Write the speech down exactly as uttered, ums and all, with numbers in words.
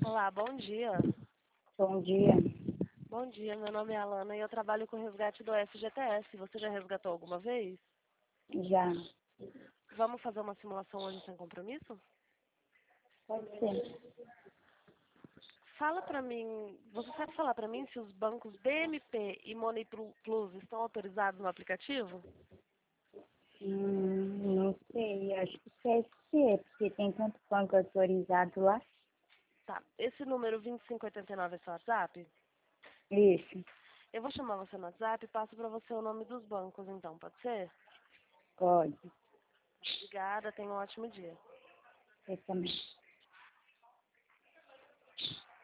Olá, bom dia. Bom dia. Bom dia, meu nome é Alana e eu trabalho com o resgate do F G T S. Você já resgatou alguma vez? Já. Vamos fazer uma simulação hoje sem compromisso? Pode ser. Fala pra mim, você sabe falar pra mim se os bancos B M P e Money Plus estão autorizados no aplicativo? Hum, não sei, acho que C S C, porque tem tanto banco autorizado lá. Tá, esse número vinte e cinco oitenta e nove é seu WhatsApp? Isso, Eu vou chamar você no WhatsApp e passo pra você o nome dos bancos então, pode ser? pode. Obrigada, tenha um ótimo dia. Você também.